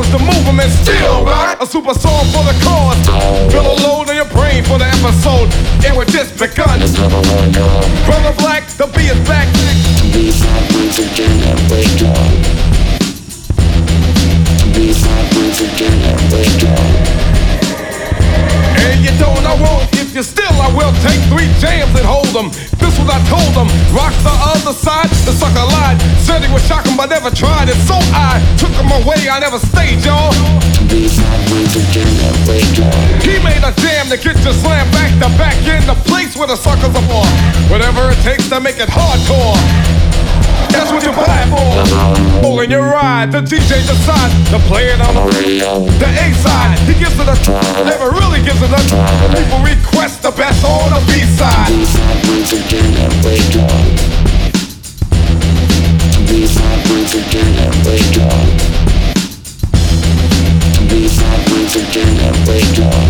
was the movement still rock. A super song for the cause. Feel a load on your brain for the episode. It was just begun. Brother Black, the B is back. These are once again and wake up. These are once again and wake up. And you don't, I won't. If you're still, I will take 3 jams and hold them. This was I told them. Rock the other side, the sucker lied. Said he was shocking, but never tried it. So I took him away, I never stayed, y'all. These are once again and wake up. He made a jam to get you slammed back to back in the place where the suckers are for. Whatever it takes to make it hardcore. That's what you buy for. Pulling your ride, the DJ decides to play it on the radio. The A side, he gives it a try, never really gives it a try. People request the best on the B side. These are once again and wake up. These are once again and wake up. These are once again and wake up.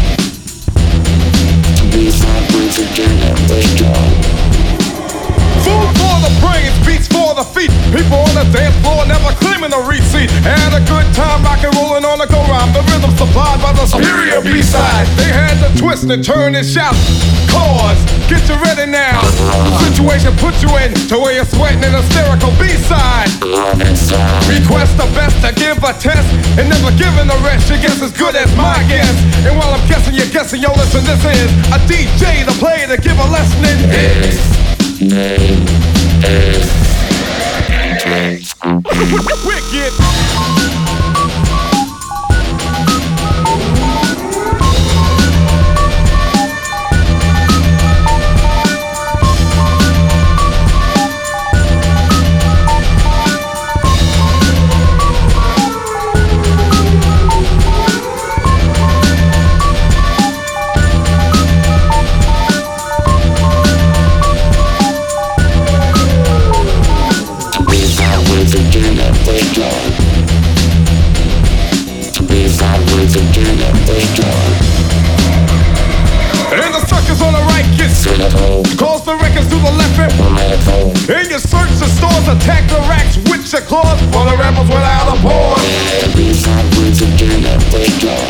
These are once again and wake up. Food for the brains, beats for the feet. People on the dance floor never claiming a receipt. Had a good time rockin' rollin' on the go-round. The rhythm supplied by the superior B-side. They had to twist and turn and shout. Cause, get you ready now. The situation put you in to where you're sweating an hysterical B-side. Request the best to give a test and never giving the rest. Your guess as good as my guess. And while I'm guessing, you're guessing. Yo, listen, this is a DJ, the player to give a lesson in his name is Wicked. And the suckers on the right get cause the records to the left and you search the stores, attack the racks with your claws for the rebels without a pause. These are once again and wake up.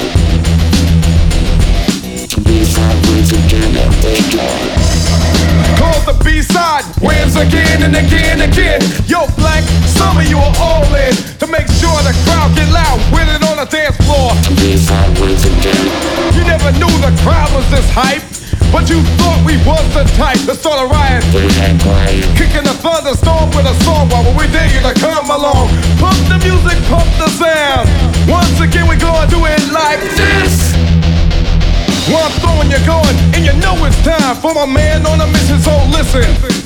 These are once again and wake up. Cause the B-side wins again and again and again. Yo, Black, some of you are all in to make sure the crowd get loud with it on the dance floor. These are once again. You never knew the crowd was this hype, but you thought we was the type to start a riot. Kicking the thunderstorm with a song while we dare you to come along. Pump the music, pump the sound. Once again we gonna do it like this. While I'm throwing you going, and you know it's time for my man on a mission, so listen.